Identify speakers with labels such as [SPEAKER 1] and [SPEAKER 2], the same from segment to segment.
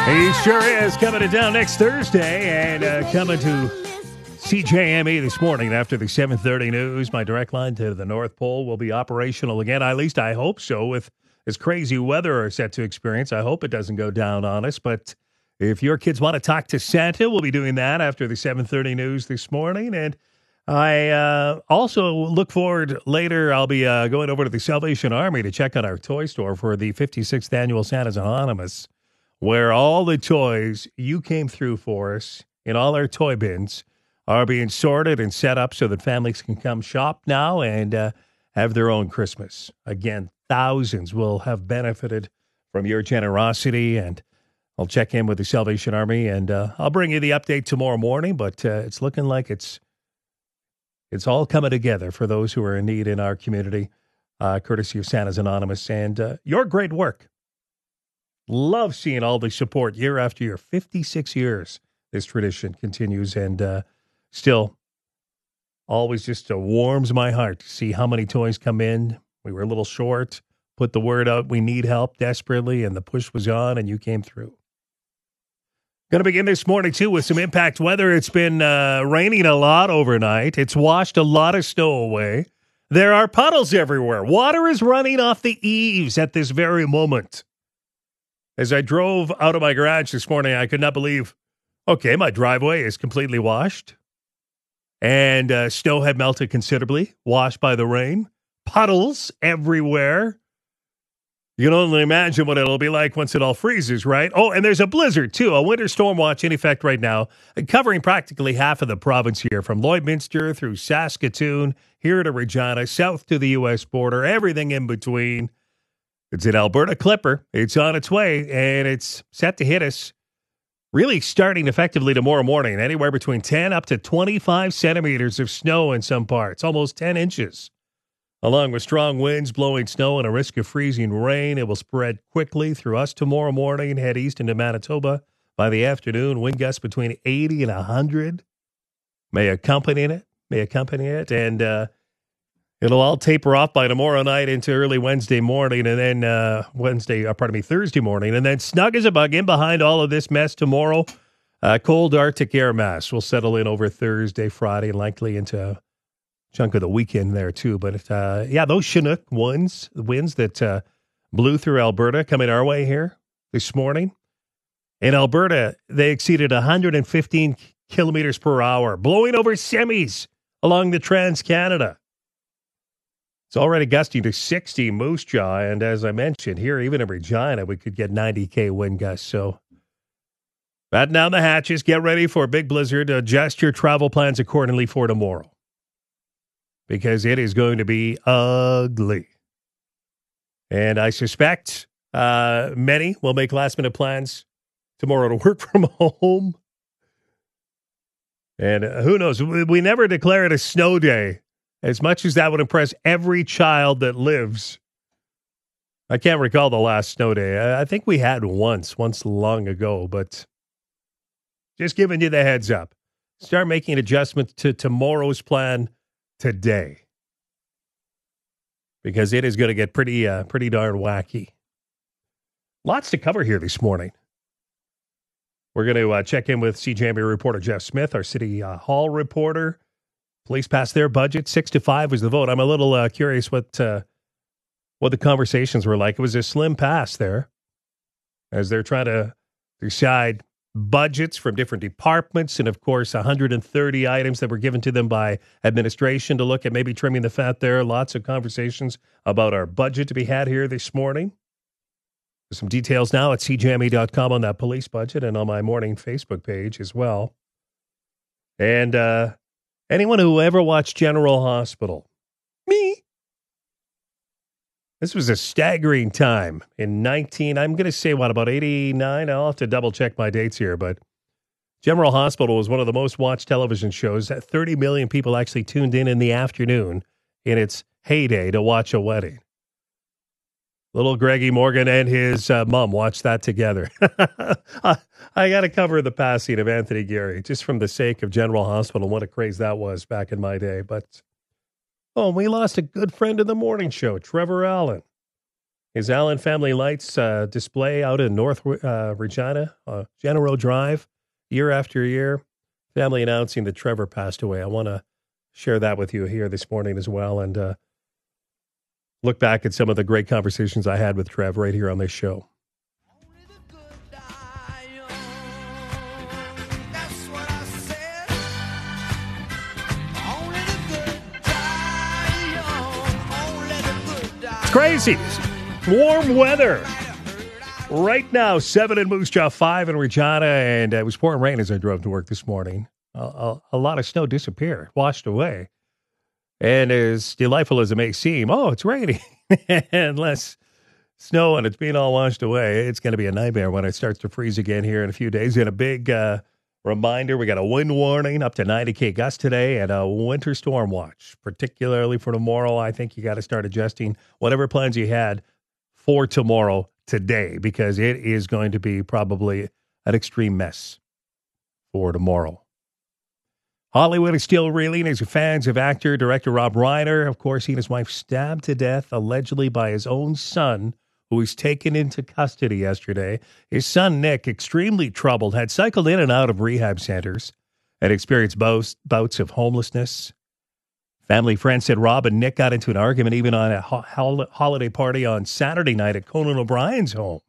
[SPEAKER 1] He sure is coming to town next Thursday and coming to CJME this morning after the 7:30 news. My direct line to the North Pole will be operational again. At least I hope so. With this crazy weather we're set to experience, I hope it doesn't go down on us. But if your kids want to talk to Santa, we'll be doing that after the 7:30 news this morning. And I also look forward later. I'll be going over to the Salvation Army to check on our toy store for the 56th annual Santa's Anonymous, where all the toys you came through for us in all our toy bins are being sorted and set up so that families can come shop now and have their own Christmas. Again, thousands will have benefited from your generosity, and I'll check in with the Salvation Army, and I'll bring you the update tomorrow morning, but it's looking like it's all coming together for those who are in need in our community, courtesy of Santa's Anonymous and your great work. Love seeing all the support year after year. 56 years this tradition continues, and still always just warms my heart to see how many toys come in. We were a little short, put the word out, we need help desperately, and the push was on, and you came through. Going to begin this morning, too, with some impact weather. It's been raining a lot overnight. It's washed a lot of snow away. There are puddles everywhere. Water is running off the eaves at this very moment. As I drove out of my garage this morning, I could not believe, okay, my driveway is completely washed. And snow had melted considerably, washed by the rain. Puddles everywhere. You can only imagine what it'll be like once it all freezes, right? Oh, and there's a blizzard, too. A winter storm watch in effect right now, covering practically half of the province here, from Lloydminster through Saskatoon, here to Regina, south to the U.S. border, everything in between. It's an Alberta Clipper. It's on its way, and it's set to hit us really starting effectively tomorrow morning, anywhere between 10 up to 25 centimeters of snow in some parts, almost 10 inches. Along with strong winds blowing snow and a risk of freezing rain, it will spread quickly through us tomorrow morning and head east into Manitoba by the afternoon. Wind gusts between 80 and 100 may accompany it, and it'll all taper off by tomorrow night into early Wednesday morning, and then Thursday morning, and then snug as a bug in behind all of this mess tomorrow. Cold Arctic air mass will settle in over Thursday, Friday, and likely into a chunk of the weekend there too. But those Chinook winds that blew through Alberta coming our way here this morning. In Alberta, they exceeded 115 kilometers per hour, blowing over semis along the Trans-Canada. It's already gusting to 60 Moose Jaw, and as I mentioned, here, even in Regina, we could get 90K wind gusts. So, batten down the hatches, get ready for a big blizzard, adjust your travel plans accordingly for tomorrow, because it is going to be ugly. And I suspect many will make last-minute plans tomorrow to work from home. And who knows, we never declare it a snow day. As much as that would impress every child that lives. I can't recall the last snow day. I think we had once long ago, but just giving you the heads up. Start making adjustments to tomorrow's plan today, because it is going to get pretty darn wacky. Lots to cover here this morning. We're going to check in with CJME reporter Jeff Smith, our City Hall reporter. Police passed their budget. 6-5 was the vote. I'm a little curious what the conversations were like. It was a slim pass there, as they're trying to decide budgets from different departments, and of course 130 items that were given to them by administration to look at maybe trimming the fat there. Lots of conversations about our budget to be had here this morning. There's some details now at cjme.com on that police budget, and on my morning Facebook page as well. And anyone who ever watched General Hospital? Me. This was a staggering time in about 89? I'll have to double check my dates here, but General Hospital was one of the most watched television shows. 30 million people actually tuned in the afternoon in its heyday to watch a wedding. Little Greggy Morgan and his mom watched that together. I got to cover the passing of Anthony Gary, just from the sake of General Hospital. What a craze that was back in my day. But, we lost a good friend of the morning show, Trevor Allen. His Allen Family Lights display out in North Regina, General Drive, year after year. Family announcing that Trevor passed away. I want to share that with you here this morning as well, and look back at some of the great conversations I had with Trev right here on this show. It's crazy. Warm weather. Right now, 7 in Moose Jaw, 5 in Regina, and it was pouring rain as I drove to work this morning. A lot of snow disappeared, washed away. And as delightful as it may seem, it's raining and less snow, and it's being all washed away. It's going to be a nightmare when it starts to freeze again here in a few days. And a big reminder, we got a wind warning up to 90 gusts today and a winter storm watch, particularly for tomorrow. I think you got to start adjusting whatever plans you had for tomorrow today, because it is going to be probably an extreme mess for tomorrow. Hollywood is still reeling as fans of actor, director Rob Reiner. Of course, he and his wife stabbed to death, allegedly by his own son, who was taken into custody yesterday. His son, Nick, extremely troubled, had cycled in and out of rehab centers and experienced bouts of homelessness. Family friends said Rob and Nick got into an argument even on a holiday party on Saturday night at Conan O'Brien's home.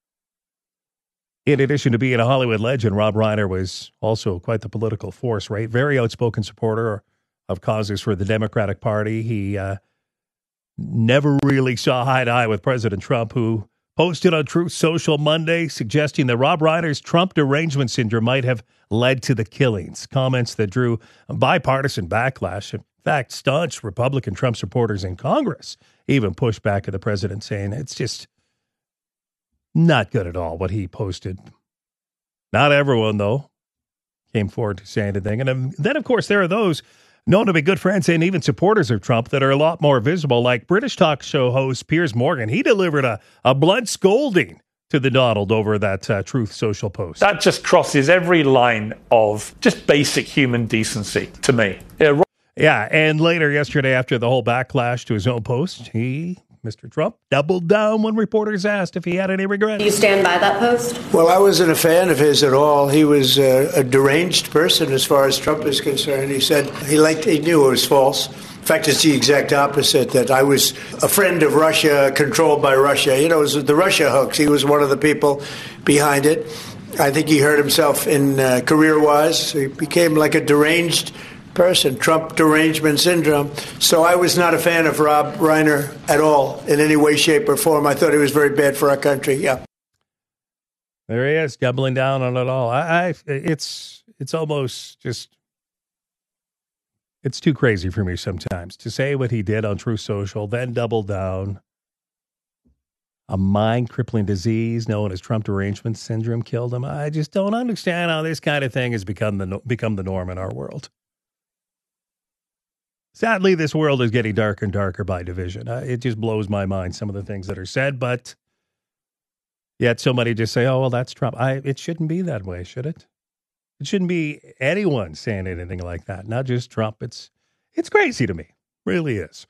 [SPEAKER 1] In addition to being a Hollywood legend, Rob Reiner was also quite the political force, right? Very outspoken supporter of causes for the Democratic Party. He never really saw eye to eye with President Trump, who posted on Truth Social Monday suggesting that Rob Reiner's Trump derangement syndrome might have led to the killings. Comments that drew bipartisan backlash. In fact, staunch Republican Trump supporters in Congress even pushed back at the president, saying it's just not good at all what he posted. Not everyone, though, came forward to say anything. And then, of course, there are those known to be good friends and even supporters of Trump that are a lot more visible, like British talk show host Piers Morgan. He delivered a blunt scolding to the Donald over that Truth Social post.
[SPEAKER 2] That just crosses every line of just basic human decency to me.
[SPEAKER 1] Yeah, and later yesterday, after the whole backlash to his own post, Mr. Trump doubled down when reporters asked if he had any regrets.
[SPEAKER 3] Do you stand by that post?
[SPEAKER 4] Well, I wasn't a fan of his at all. He was a deranged person as far as Trump is concerned. He said he knew it was false. In fact, it's the exact opposite, that I was a friend of Russia, controlled by Russia. You know, it was the Russia hoax. He was one of the people behind it. I think he hurt himself in career-wise. He became like a deranged person, Trump derangement syndrome. So I was not a fan of Rob Reiner at all in any way, shape, or form. I thought he was very bad for our country. Yeah.
[SPEAKER 1] There he is, doubling down on it all. It's almost just, it's too crazy for me sometimes to say what he did on Truth Social, then double down. A mind-crippling disease known as Trump derangement syndrome killed him. I just don't understand how this kind of thing has become the norm in our world. Sadly, this world is getting darker and darker by division. It just blows my mind, some of the things that are said, but yet so many just say, oh, well, that's Trump. It shouldn't be that way, should it? It shouldn't be anyone saying anything like that, not just Trump. It's crazy to me. Really is.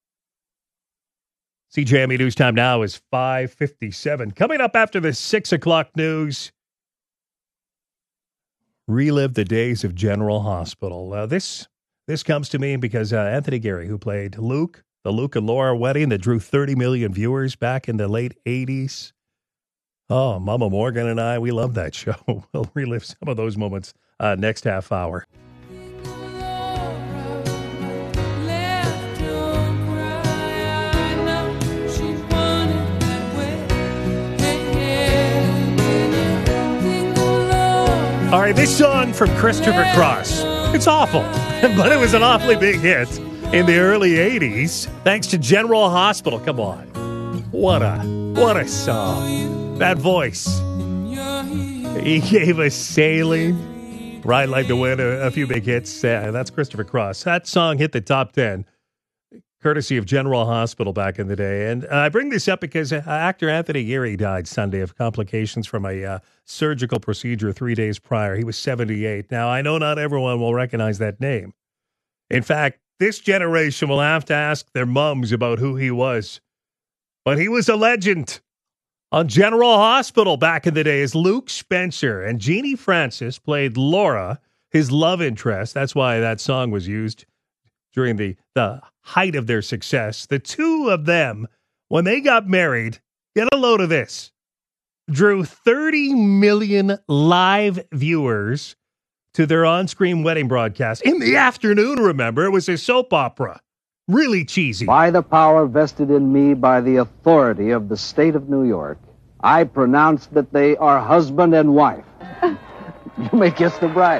[SPEAKER 1] CJME News Time now is 5:57. Coming up after the 6 o'clock news, relive the days of General Hospital. This comes to me because Anthony Geary, who played Luke, the Luke and Laura wedding that drew 30 million viewers back in the late 80s. Oh, Mama Morgan and I, we love that show. We'll relive some of those moments next half hour. All right, this song from Christopher Cross. It's awful, but it was an awfully big hit in the early 80s, thanks to General Hospital. Come on. What a song. That voice. He gave us Sailing, Ride Like the Wind, a few big hits. That's Christopher Cross. That song hit the top 10, courtesy of General Hospital back in the day. And I bring this up because actor Anthony Geary died Sunday of complications from a surgical procedure 3 days prior. He was 78. Now, I know not everyone will recognize that name. In fact, this generation will have to ask their mums about who he was. but he was a legend. On General Hospital back in the day, as Luke Spencer and Jeannie Francis played Laura, his love interest. That's why that song was used during the height of their success. The two of them, when they got married, get a load of this, drew 30 million live viewers to their on-screen wedding broadcast. In the afternoon, remember, it was a soap opera. Really cheesy.
[SPEAKER 3] By the power vested in me by the authority of the state of New York, I pronounce that they are husband and wife. You may kiss the bride.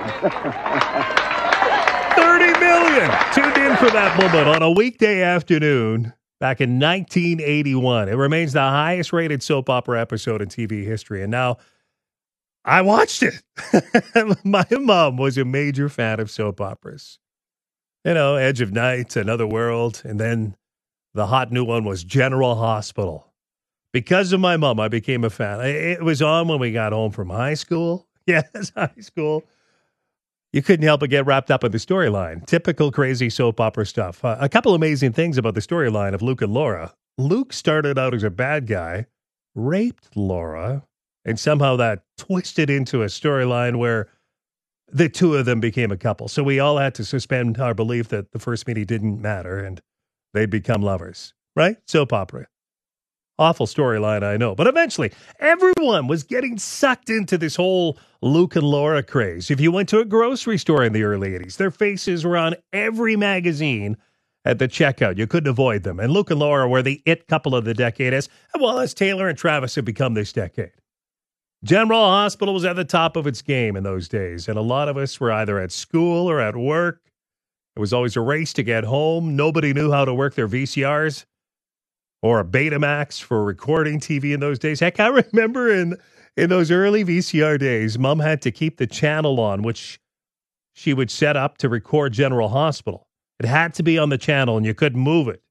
[SPEAKER 1] 30 million tuned in for that moment on a weekday afternoon back in 1981. It remains the highest rated soap opera episode in TV history. And now I watched it. My mom was a major fan of soap operas. You know, Edge of Night, Another World, and then the hot new one was General Hospital. Because of my mom, I became a fan. It was on when we got home from high school. Yes, high school. You couldn't help but get wrapped up in the storyline. Typical crazy soap opera stuff. A couple amazing things about the storyline of Luke and Laura. Luke started out as a bad guy, raped Laura, and somehow that twisted into a storyline where the two of them became a couple. So we all had to suspend our belief that the first meeting didn't matter and they'd become lovers. Right? Soap opera. Awful storyline, I know. But eventually, everyone was getting sucked into this whole Luke and Laura craze. If you went to a grocery store in the early 80s, their faces were on every magazine at the checkout. You couldn't avoid them. And Luke and Laura were the it couple of the decade, as well as Taylor and Travis have become this decade. General Hospital was at the top of its game in those days, and a lot of us were either at school or at work. It was always a race to get home. Nobody knew how to work their VCRs or a Betamax for recording TV in those days. Heck, I remember in those early VCR days, Mom had to keep the channel on, which she would set up to record General Hospital. It had to be on the channel, and you couldn't move it.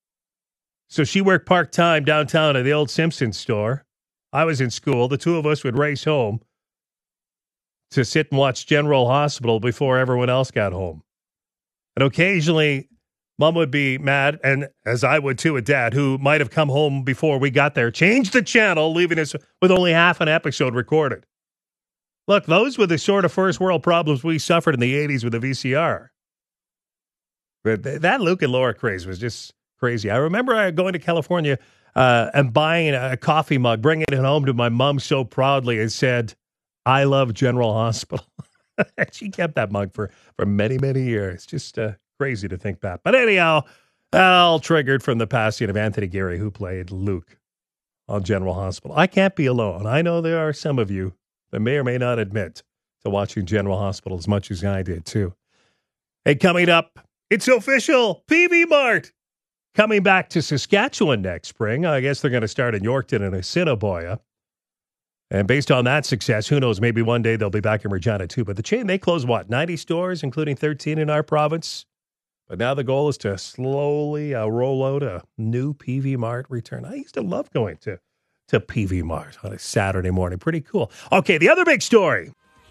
[SPEAKER 1] So she worked part-time downtown at the old Simpsons store. I was in school. The two of us would race home to sit and watch General Hospital before everyone else got home. And occasionally, Mom would be mad, and as I would too, at Dad, who might have come home before we got there, changed the channel, leaving us with only half an episode recorded. Look, those were the sort of first world problems we suffered in the 80s with the VCR. But that Luke and Laura craze was just crazy. I remember going to California and buying a coffee mug, bringing it home to my mom so proudly and said, "I love General Hospital." She kept that mug for many, many years. Just crazy to think that. But anyhow, all triggered from the passing of Anthony Geary, who played Luke on General Hospital. I can't be alone. I know there are some of you that may or may not admit to watching General Hospital as much as I did, too. Hey, coming up, it's official. PV Mart coming back to Saskatchewan next spring. I guess they're going to start in Yorkton and Assiniboia. And based on that success, who knows, maybe one day they'll be back in Regina, too. But the chain, they closed, 90 stores, including 13 in our province? But now the goal is to slowly roll out a new PV Mart return. I used to love going to PV Mart on a Saturday morning. Pretty cool. Okay, the other big story.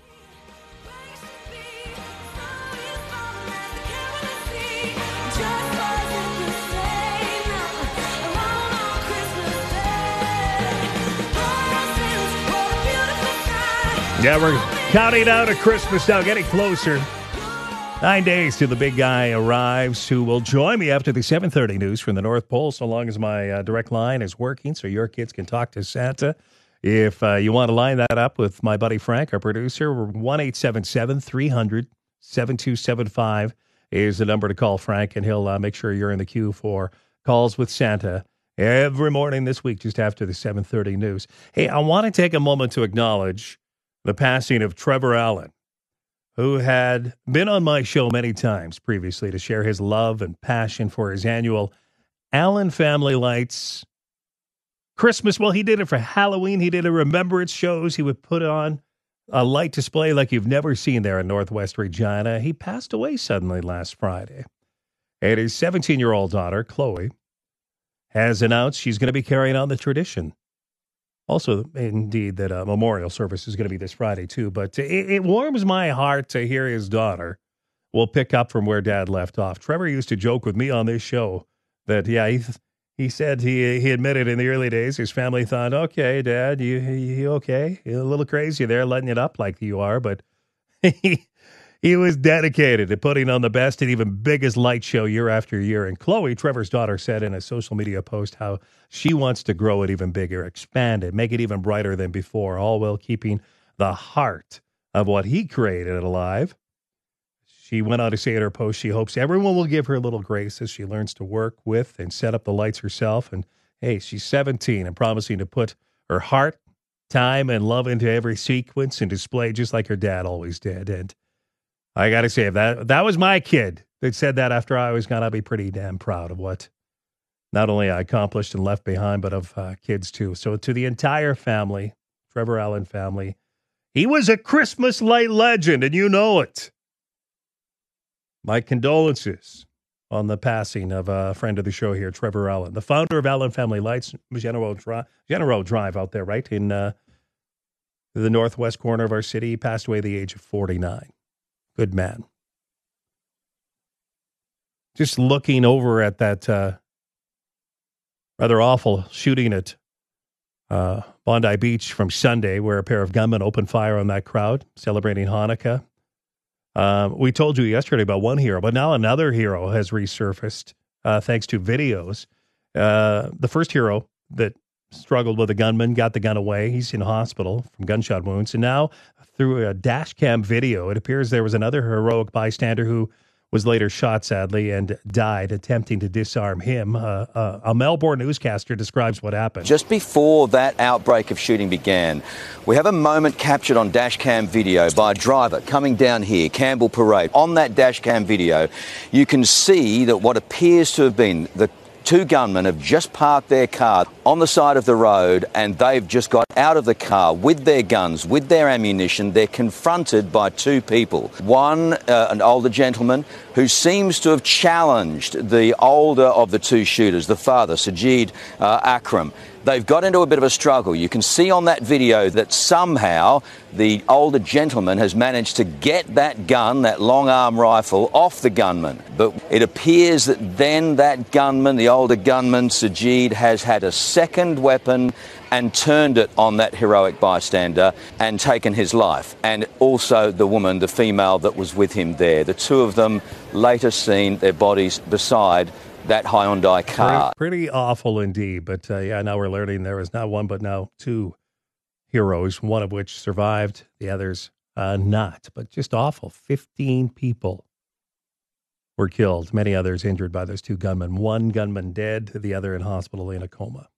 [SPEAKER 1] Yeah, we're counting down to Christmas now, getting closer. 9 days till the big guy arrives, who will join me after the 7:30 news from the North Pole, so long as my direct line is working so your kids can talk to Santa. If you want to line that up with my buddy Frank, our producer, 1-877-300-7275 is the number to call Frank, and he'll make sure you're in the queue for calls with Santa every morning this week just after the 7:30 news. Hey, I want to take a moment to acknowledge the passing of Trevor Allen, who had been on my show many times previously to share his love and passion for his annual Allen Family Lights Christmas. Well, he did it for Halloween. He did a remembrance shows. He would put on a light display like you've never seen there in Northwest Regina. He passed away suddenly last Friday. And his 17-year-old daughter, Chloe, has announced she's going to be carrying on the tradition. Also, indeed, that a memorial service is going to be this Friday, too. But it warms my heart to hear his daughter will pick up from where Dad left off. Trevor used to joke with me on this show that, yeah, He said he admitted in the early days his family thought, okay, Dad, you okay? You're a little crazy there, letting it up like you are, but he was dedicated to putting on the best and even biggest light show year after year. And Chloe, Trevor's daughter, said in a social media post how she wants to grow it even bigger, expand it, make it even brighter than before, all while keeping the heart of what he created alive. She went on to say in her post, she hopes everyone will give her a little grace as she learns to work with and set up the lights herself. And hey, she's 17 and promising to put her heart, time, and love into every sequence and display just like her dad always did. And I got to say, if that was my kid that said that after I was gone, I'd be pretty damn proud of what not only I accomplished and left behind, but of kids too. So to the entire family, Trevor Allen family, he was a Christmas light legend, and you know it. My condolences on the passing of a friend of the show here, Trevor Allen, the founder of Allen Family Lights, General Drive out there, right, in the northwest corner of our city. He passed away at the age of 49. Good man. Just looking over at that rather awful shooting at Bondi Beach from Sunday, where a pair of gunmen opened fire on that crowd celebrating Hanukkah. We told you yesterday about one hero, but now another hero has resurfaced thanks to videos. The first hero that struggled with a gunman got the gun away. He's in hospital from gunshot wounds. And now through a dash cam video, it appears there was another heroic bystander who was later shot, sadly, and died attempting to disarm him. A Melbourne newscaster describes what happened.
[SPEAKER 5] Just before that outbreak of shooting began, we have a moment captured on dash cam video by a driver coming down here, Campbell Parade. On that dash cam video, you can see that what appears to have been the two gunmen have just parked their car on the side of the road, and they've just got out of the car with their guns, with their ammunition. They're confronted by two people. One, an older gentleman who seems to have challenged the older of the two shooters, the father, Sajid Akram. They've got into a bit of a struggle. You can see on that video that somehow the older gentleman has managed to get that gun, that long-arm rifle, off the gunman. But it appears that then that gunman, the older gunman, Sajid, has had a second weapon and turned it on that heroic bystander and taken his life. And also the woman, the female that was with him there. The two of them later seen, their bodies beside that Hyundai car.
[SPEAKER 1] Pretty awful indeed. But yeah, now we're learning there is not one, but now two heroes, one of which survived, the others not. But just awful. 15 people were killed, many others injured by those two gunmen. One gunman dead, the other in hospital in a coma.